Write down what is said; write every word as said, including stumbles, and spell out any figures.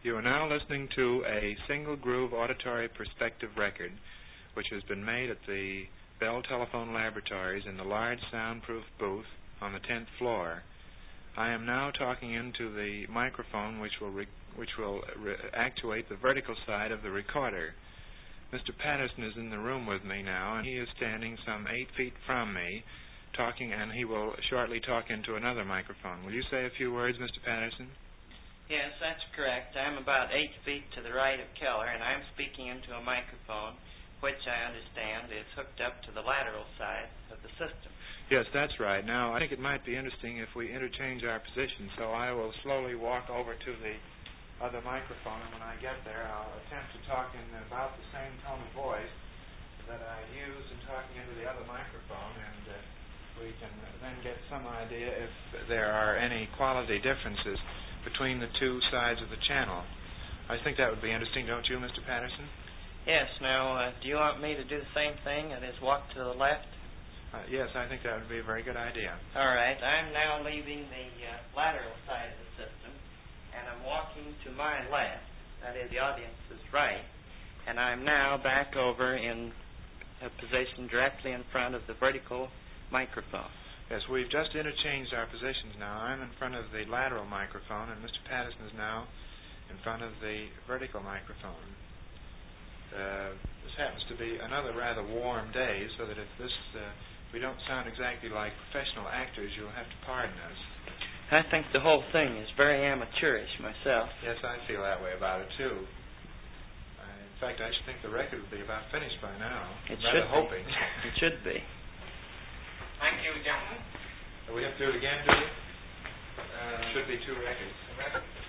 You are now listening to a single groove auditory perspective record, which has been made at the Bell Telephone Laboratories in the large soundproof booth on the tenth floor. I am now talking into the microphone which will re- which will re- actuate the vertical side of the recorder. Mister Patterson is in the room with me now, and he is standing some eight feet from me, talking, and he will shortly talk into another microphone. Will you say a few words, Mister Patterson? Yes, that's correct. I'm about eight feet to the right of Keller, and I'm speaking into a microphone, which I understand is hooked up to the lateral side of the system. Yes, that's right. Now, I think it might be interesting if we interchange our positions, so I will slowly walk over to the other microphone, and when I get there, I'll attempt to talk in about the same tone of voice that I used in talking into the other microphone, and uh, we can then get some idea if there are any quality differences between the two sides of the channel. I think that would be interesting, don't you, Mister Patterson? Yes. Now, uh, do you want me to do the same thing, that is, walk to the left? Uh, yes, I think that would be a very good idea. All right. I'm now leaving the uh, lateral side of the system, and I'm walking to my left, that is, the audience's right, and I'm now back over in a position directly in front of the vertical microphone. Yes, we've just interchanged our positions now. I'm in front of the lateral microphone, and Mister Patterson is now in front of the vertical microphone. Uh, this happens to be another rather warm day, so that if this uh, we don't sound exactly like professional actors, you'll have to pardon us. I think the whole thing is very amateurish myself. Yes, I feel that way about it, too. Uh, in fact, I should think the record would be about finished by now. It I'm should rather hoping. Be. It should be. Thank you, gentlemen. We have to do it again, do we? Uh, should be two records.